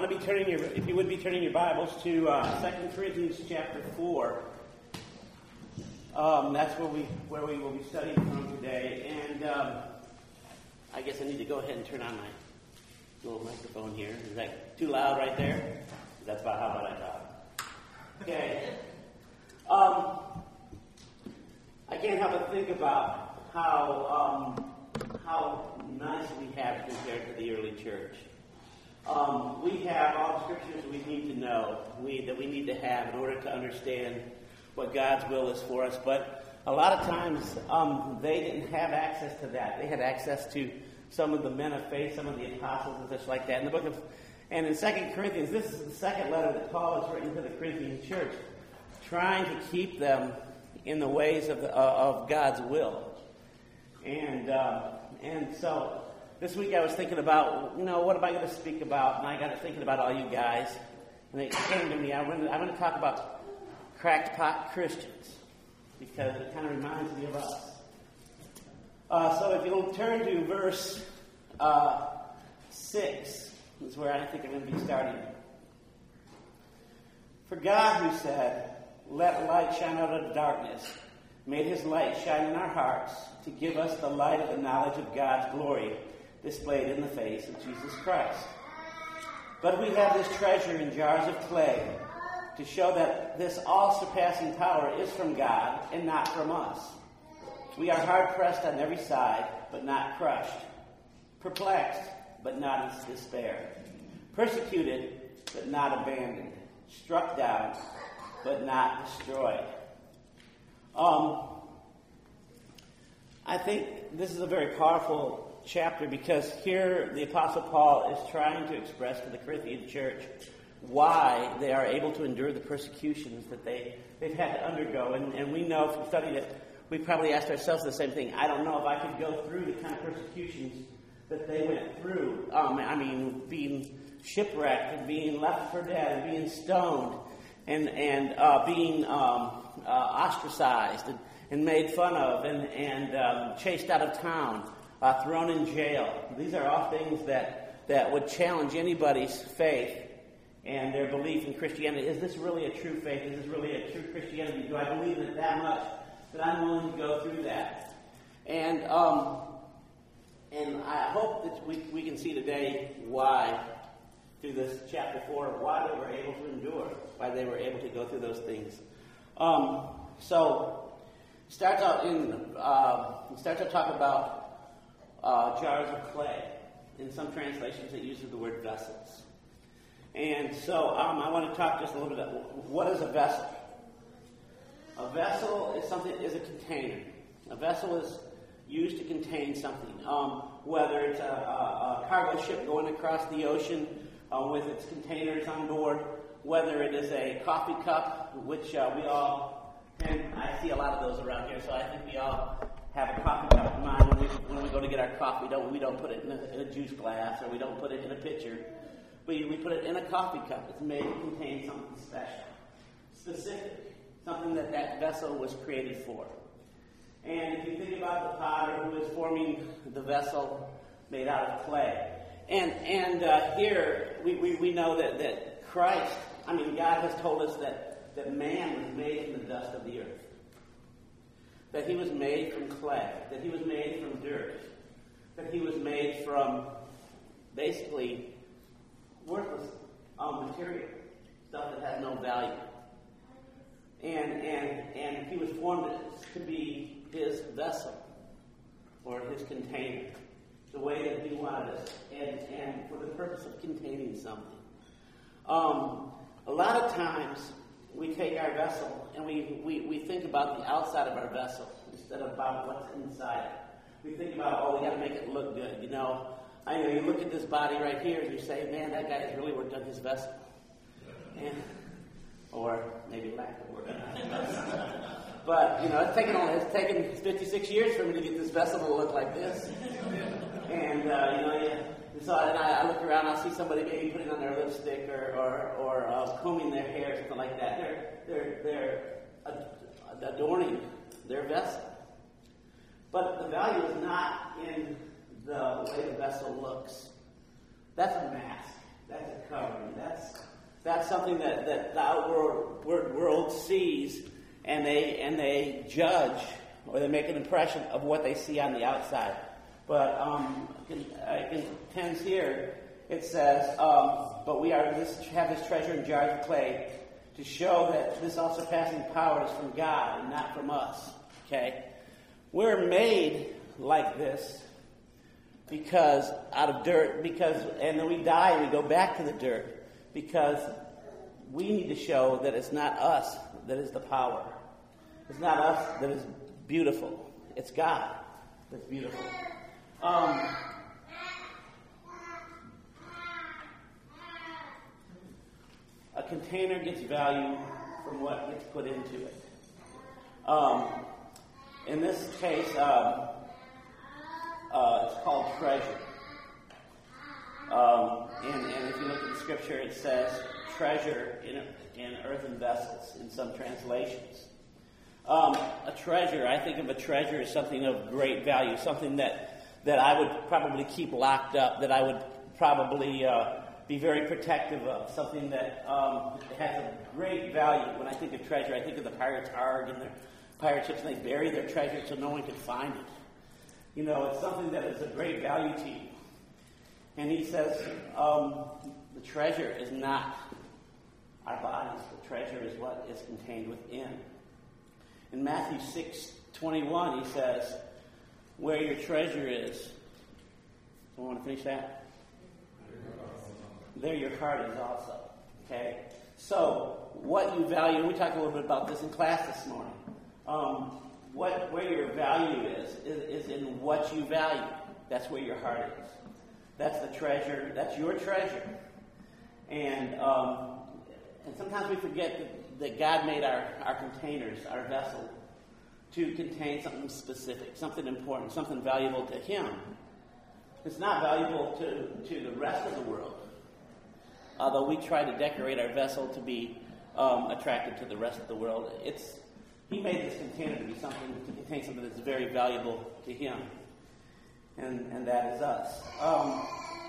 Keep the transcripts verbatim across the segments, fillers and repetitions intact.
want to be turning your, if you would be turning your Bibles to uh, Second Corinthians chapter four. Um, that's where we where we will be studying from today. And um, I guess I need to go ahead and turn on my little microphone here. Is that too loud right there? That's about how loud I talk. Okay. Um, I can't help but think about how um, how nice we have compared to the early church. Um, we have all the scriptures we need to know, we, that we need to have in order to understand what God's will is for us. But a lot of times um, they didn't have access to that. They had access to some of the men of faith, some of the apostles and such like that. In the book of, and in Second Corinthians, this is the second letter that Paul has written to the Corinthian church, trying to keep them in the ways of, the, uh, of God's will. And uh, and so this week I was thinking about, you know, what am I going to speak about? And I got to thinking about all you guys. And it came to me, I'm going to, I'm going to talk about cracked pot Christians, because it kind of reminds me of us. Uh, so if you'll turn to verse uh, six, is where I think I'm going to be starting. For God, who said, "Let light shine out of the darkness," made his light shine in our hearts to give us the light of the knowledge of God's glory displayed in the face of Jesus Christ. But we have this treasure in jars of clay to show that this all-surpassing power is from God and not from us. We are hard-pressed on every side, but not crushed, perplexed, but not in despair, persecuted, but not abandoned, struck down, but not destroyed. Um, I think this is a very powerful chapter, because here the Apostle Paul is trying to express to the Corinthian church why they are able to endure the persecutions that they, they've had to undergo. And, and we know from studying it, we probably asked ourselves the same thing. I don't know if I could go through the kind of persecutions that they went through. Um, I mean, being shipwrecked and being left for dead and being stoned and, and uh, being um, uh, ostracized and, and made fun of and, and um, chased out of town. Uh, thrown in jail. These are all things that, that would challenge anybody's faith and their belief in Christianity. Is this really a true faith? Is this really a true Christianity? Do I believe in it that much that I'm willing to go through that? And um, and I hope that we, we can see today why, through this chapter four, why they were able to endure, why they were able to go through those things. Um, so, it starts out in uh, it starts out talking about Uh, jars of clay. In some translations, it uses the word vessels. And so um, I want to talk just a little bit about what is a vessel. A vessel is something is a container. A vessel is used to contain something. Um, whether it's a, a, a cargo ship going across the ocean uh, with its containers on board, whether it is a coffee cup, which uh, we all, and I see a lot of those around here, so I think we all have a coffee cup in mind when we when we go to get our coffee. We don't we don't put it in a, in a juice glass, or we don't put it in a pitcher. We we put it in a coffee cup. It's made to contain something special, specific, something that that vessel was created for. And if you think about the potter who is forming the vessel made out of clay, and and uh, here we, we, we know that, that Christ, I mean God has told us that that man was made from the dust of the earth. That he was made from clay, that he was made from dirt, that he was made from basically worthless um, material, stuff that has no value. And and and he was formed to be his vessel, or his container, the way that he wanted us, and, and for the purpose of containing something. Um, a lot of times, we take our vessel and we, we, we think about the outside of our vessel instead of about what's inside it. We think about, oh, we got to make it look good. You know, I know you look at this body right here and you say, man, that guy has really worked on his vessel. And, or maybe lack of work on his vessel. But, you know, it's taken, only, it's taken fifty-six years for me to get this vessel to look like this. And, uh, you know, yeah. So and I, I look around, I see somebody maybe putting on their lipstick or or, or uh, combing their hair or something like that. They're they're they're adorning their vessel, but the value is not in the way the vessel looks. That's a mask. That's a covering. That's that's something that, that the outward world sees, and they and they judge, or they make an impression of what they see on the outside. But um, in, uh, in tens here, it says, um, but we are this, have this treasure in jars of clay to show that this all surpassing power is from God and not from us. Okay? We're made like this because out of dirt, because and then we die and we go back to the dirt because we need to show that it's not us that is the power. It's not us that is beautiful. It's God that's beautiful. Um, a container gets value from what gets put into it. Um, in this case, um, uh, it's called treasure. Um, and, and if you look at the scripture, it says treasure in, in earthen vessels in some translations. Um, a treasure, I think of a treasure as something of great value, something that, that I would probably keep locked up, that I would probably uh, be very protective of, something that um, has a great value. When I think of treasure, I think of the pirates' arg and their pirate ships, and they bury their treasure so no one can find it. You know, it's something that is of great value to you. And he says um, the treasure is not our bodies. The treasure is what is contained within. In Matthew six twenty-one, he says, where your treasure is. Someone want to finish that? There your heart is also. Okay? So, what you value, and we talked a little bit about this in class this morning. Um, what where your value is, is, is in what you value. That's where your heart is. That's the treasure. That's your treasure. And um, and sometimes we forget that, that God made our, our containers, our vessel, to contain something specific, something important, something valuable to Him. It's not valuable to, to the rest of the world. Although we try to decorate our vessel to be um, attractive to the rest of the world, it's He made this container to be something, to contain something that's very valuable to Him. And and that is us. Um,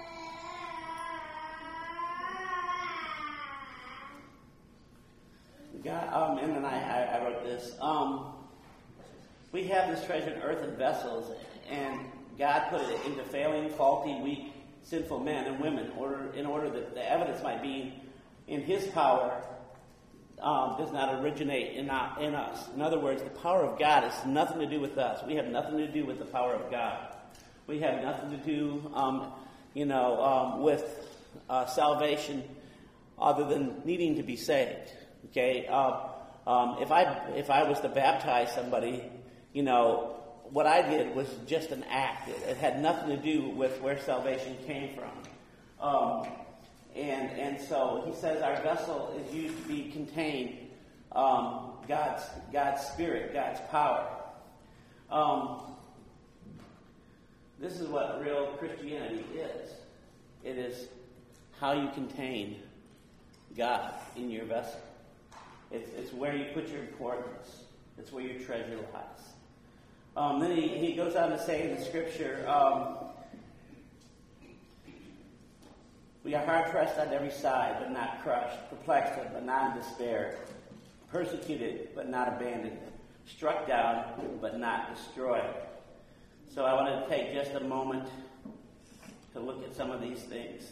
God, um, and then I, I wrote this. Um, we have this treasure in earthen vessels, and God put it into failing, faulty, weak, sinful men and women, in order, in order that the evidence might be in His power um, does not originate in, our, in us. In other words, the power of God has nothing to do with us. We have nothing to do with the power of God. We have nothing to do, um, you know, um, with uh, salvation other than needing to be saved. Okay, uh, um, if I if I was to baptize somebody, you know, what I did was just an act. It, it had nothing to do with where salvation came from. Um, and and so he says our vessel is used to be contained um, God's God's Spirit, God's power. Um, this is what real Christianity is. It is how you contain God in your vessel. It's, it's where you put your importance. It's where your treasure lies. Um, then he, he goes on to say in the scripture, um, we are hard pressed on every side, but not crushed, perplexed, but not in despair, persecuted, but not abandoned, struck down, but not destroyed. So I wanted to take just a moment to look at some of these things.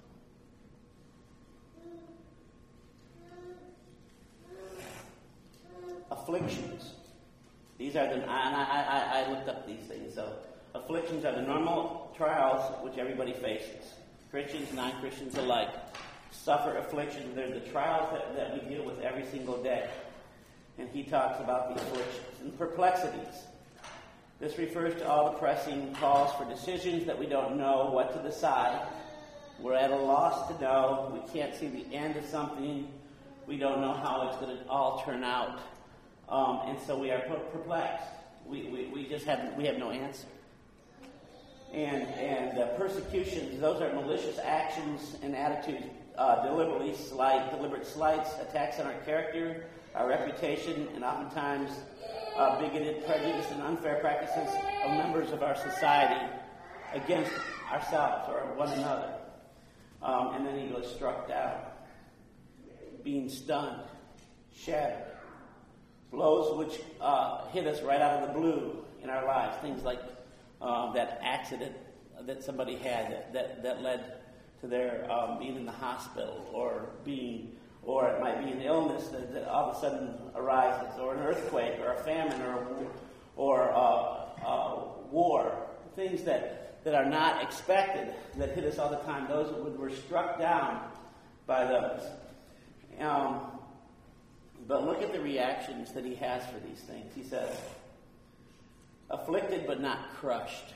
Afflictions. These are the, and I, I, I looked up these things. So, afflictions are the normal trials which everybody faces. Christians, non-Christians alike suffer afflictions. They're the trials that, that we deal with every single day. And he talks about the afflictions and perplexities. This refers to all the pressing calls for decisions that we don't know what to decide. We're at a loss to know. We can't see the end of something. We don't know how it's going to all turn out. Um, and so we are perplexed. We, we, we just have we have no answer. And and uh, persecutions, those are malicious actions and attitudes, uh, deliberately slight, deliberate slights, attacks on our character, our reputation, and oftentimes uh, bigoted, prejudiced, and unfair practices of members of our society against ourselves or one another. Um, and then he goes struck down, being stunned, shattered. Blows which uh, hit us right out of the blue in our lives. Things like um, that accident that somebody had that, that, that led to their um, being in the hospital, or being, or it might be an illness that, that all of a sudden arises, or an earthquake, or a famine, or or uh, uh, war. Things that, that are not expected that hit us all the time. Those that were struck down by those. Um, but look at the reactions that he has for these things. He says, afflicted but not crushed.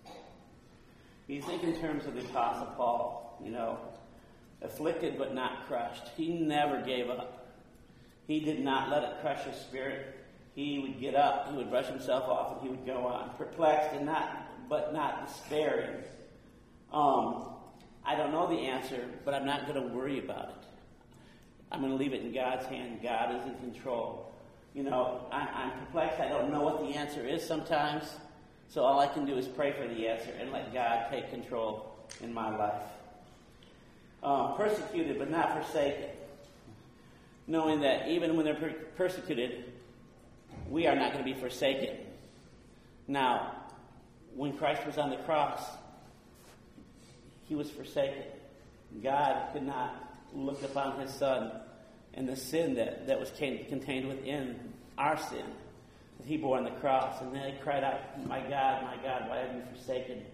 You think in terms of the Apostle Paul, you know, afflicted but not crushed. He never gave up. He did not let it crush his spirit. He would get up, he would brush himself off, and he would go on. Perplexed and not, but not despairing. Um, I don't know the answer, but I'm not going to worry about it. I'm going to leave it in God's hand. God is in control. You know, I, I'm perplexed. I don't know what the answer is sometimes. So all I can do is pray for the answer and let God take control in my life. Um, persecuted but not forsaken. Knowing that even when they're per- persecuted, we are not going to be forsaken. Now, when Christ was on the cross, he was forsaken. God could not look upon his son and the sin that, that was contained within our sin that he bore on the cross. And then he cried out, my God, my God, why have you forsaken me?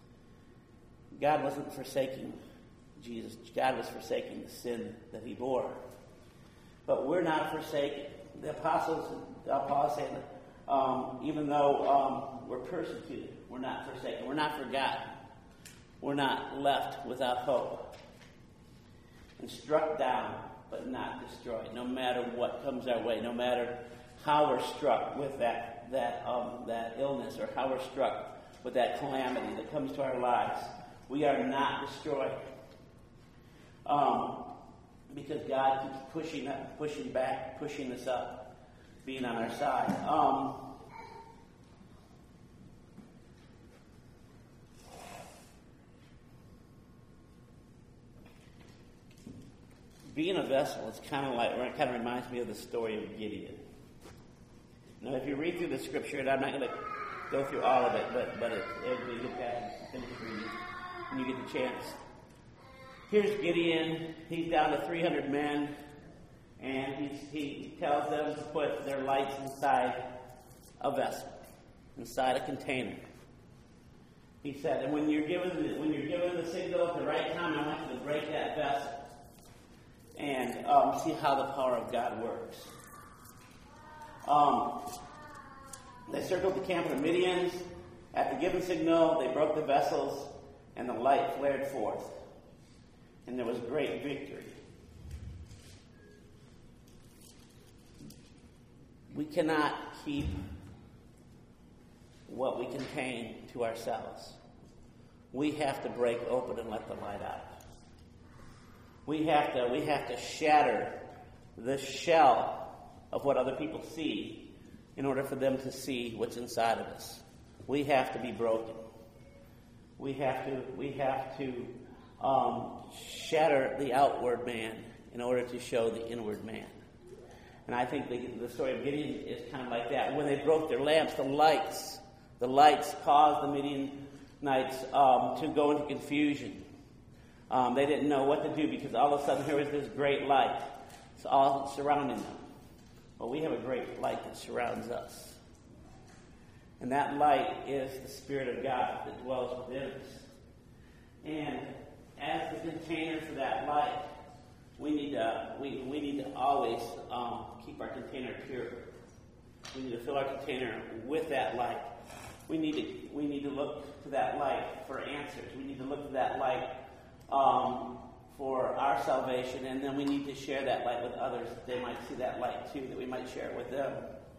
God wasn't forsaking Jesus. God was forsaking the sin that he bore. But we're not forsaken. The apostles, uh, Paul is saying that um, even though um, we're persecuted, we're not forsaken. We're not forgotten. We're not left without hope. And struck down, but not destroyed. No matter what comes our way, no matter how we're struck with that that um, that illness, or how we're struck with that calamity that comes to our lives, we are not destroyed. Um, because God keeps pushing up, pushing back, pushing us up, being on our side. Um, being a vessel, it's kind of like, or it kind of reminds me of the story of Gideon. Now, if you read through the scripture, and I'm not going to go through all of it, but but it, if you get that, finish reading when you get the chance. Here's Gideon. He's down to three hundred men, and he's, he tells them to put their lights inside a vessel, inside a container. He said, and when you're given the, when you're given the signal at the right time, I want you to break that vessel and um, see how the power of God works. Um, they circled the camp of the Midians. At the given signal, they broke the vessels, and the light flared forth. And there was great victory. We cannot keep what we contain to ourselves. We have to break open and let the light out. We have to, we have to shatter the shell of what other people see in order for them to see what's inside of us. We have to be broken. We have to, we have to um, shatter the outward man in order to show the inward man. And I think the, the story of Gideon is kind of like that. When they broke their lamps, the lights, the lights caused the Midianites um, to go into confusion. Um, they didn't know what to do because all of a sudden here was this great light. It's all surrounding them. Well, we have a great light that surrounds us. And that light is the Spirit of God that dwells within us. And as the container for that light, we need to we, we need to always um, keep our container pure. We need to fill our container with that light. We need to we need to look to that light for answers. We need to look to that light um, for our salvation, and then we need to share that light with others that they might see that light too, that we might share it with them.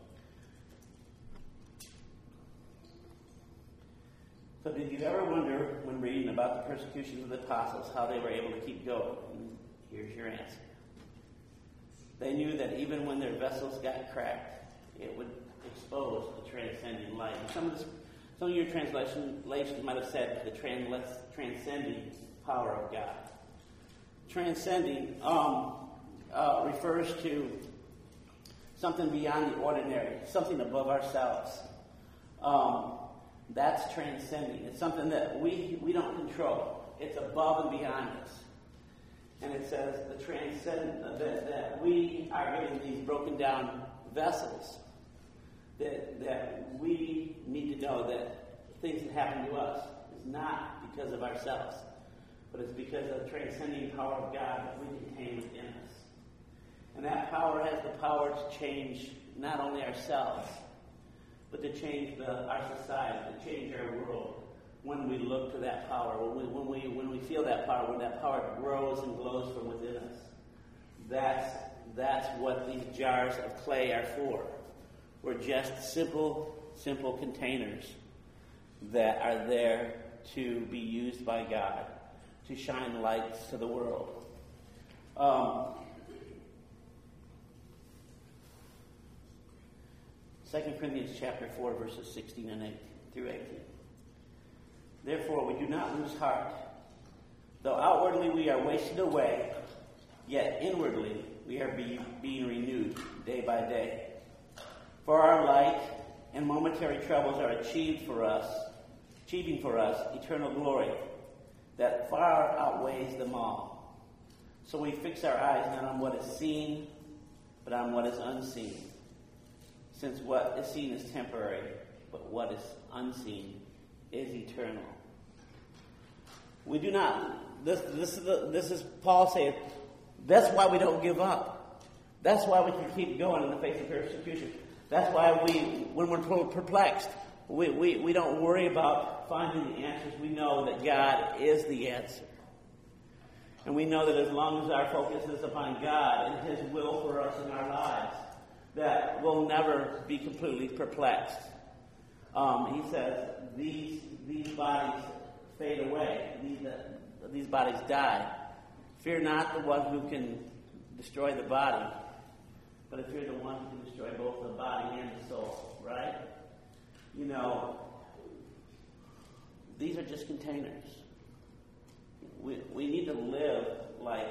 So did you ever wonder, when reading about the persecutions of the apostles, how they were able to keep going? And here's your answer. They knew that even when their vessels got cracked, it would expose the transcending light. And some of this, some of your translations might have said the trans, transcending power of God. transcending um, uh, refers to something beyond the ordinary, something above ourselves. Um, that's transcending. It's something that we, we don't control. It's above and beyond us. And it says the transcend that, that we are getting these broken down vessels. That that we need to know that things that happen to us is not because of ourselves, but it's because of the transcending power of God that we contain within us. And that power has the power to change not only ourselves, but to change the, our society, to change our world. When we look to that power, when we when we when we feel that power, when that power grows and glows from within us, that's that's what these jars of clay are for. We're just simple, simple containers that are there to be used by God to shine lights to the world. Um, Second Corinthians chapter four, verses sixteen and eighteen through eighteen. Therefore, we do not lose heart. Though outwardly we are wasted away, yet inwardly we are be, being renewed day by day. For our light and momentary troubles are achieved for us, achieving for us eternal glory that far outweighs them all. So we fix our eyes not on what is seen, but on what is unseen. Since what is seen is temporary, but what is unseen is eternal. We do not, this, this, is, the, this is Paul saying, that's why we don't give up. That's why we can keep going in the face of persecution. That's why we, when we're perplexed, we, we, we don't worry about finding the answers. We know that God is the answer. And we know that as long as our focus is upon God and His will for us in our lives, that we'll never be completely perplexed. Um, he says, these these bodies fade away. These, uh, these bodies die. Fear not the one who can destroy the body, but fear the one who can destroy both the body and the soul, right? You know, these are just containers. We, we need to live like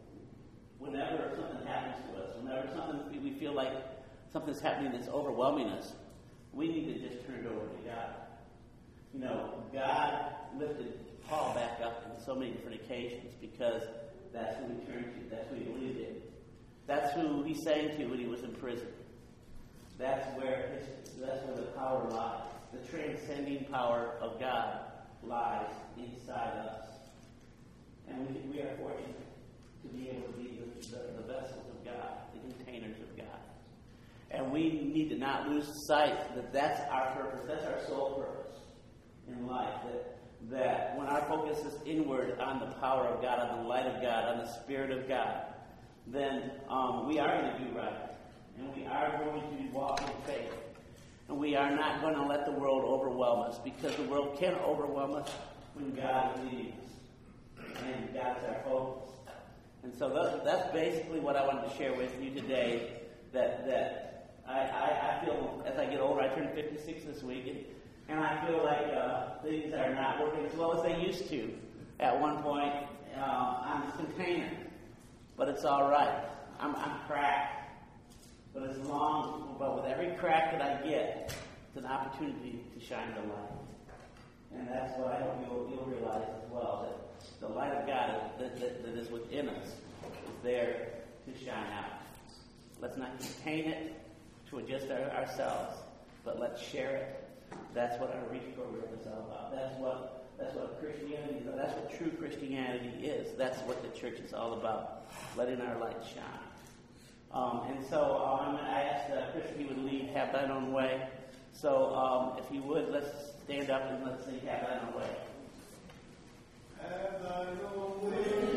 whenever something happens to us, whenever something we feel like something's happening that's overwhelming us, we need to just turn it over to God. You know, God lifted Paul back up on so many different occasions because that's who he turned to. That's who he believed in. That's who he sang to when he was in prison. That's where his, that's where the power lies. The transcending power of God lies inside us. And we, we are fortunate to be able to be the, the, the vessels of God, the containers of God. And we need to not lose sight that that's our purpose, that's our sole purpose in life. That, that when our focus is inward on the power of God, on the light of God, on the Spirit of God, then um, we are going to do right. And we are going to walk in faith. And we are not going to let the world overwhelm us, because the world can overwhelm us when God is leading us. And God's our focus. And so that's, that's basically what I wanted to share with you today, that that I, I, I feel as I get older, I turned fifty-six this week, and, and I feel like uh, things are not working as well as they used to at one point uh, on this container. But it's all right. I'm, I'm cracked. But as long, but with every crack that I get, it's an opportunity to shine the light. And that's what I hope you'll, you'll realize as well, that the light of God that, that, that is within us is there to shine out. Let's not contain it to just our, ourselves, but let's share it. That's what our Reach program is all about. That's what that's what Christianity is. That's what true Christianity is. That's what the church is all about, letting our light shine. Um, and so um, I asked uh, Chris if he would lead Have Thine Own Way. So um, if you would, let's stand up and let's sing Have Thine Own Way. Have thine own way.